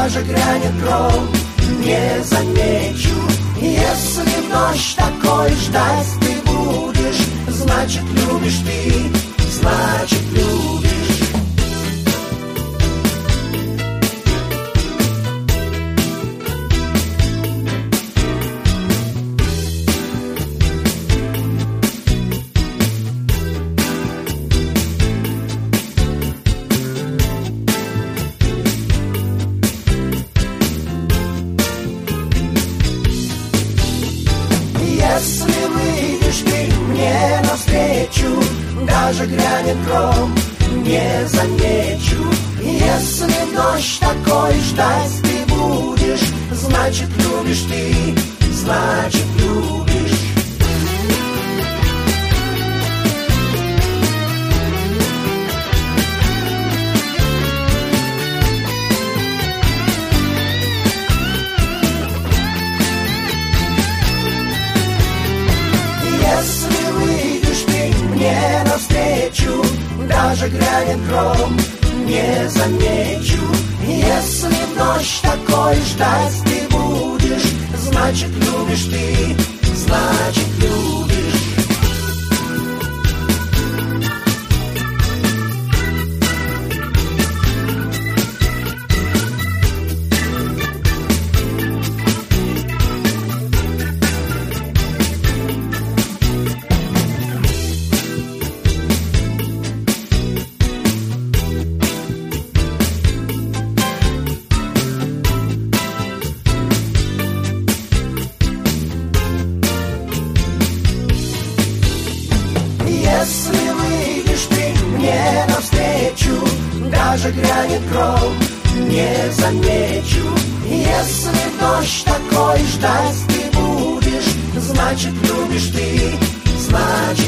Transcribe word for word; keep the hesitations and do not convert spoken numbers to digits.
даже грянет гром, не замечу. Если в ночь такой ждать ты будешь, значит любишь ты, значит любишь. Если выйдешь ты мне навстречу, даже грянет гром, не замечу. Если в ночь такой ждать ты будешь, значит любишь ты, значит любишь. Если выйдешь ты мне навстречу, даже грянет гром, не замечу. Если в ночь такой ждать ты будешь, значит любишь ты, значит любишь. Если выйдешь ты мне навстречу, даже грянет гром, не замечу. Если в ночь такой ждать ты будешь, значит любишь ты, значит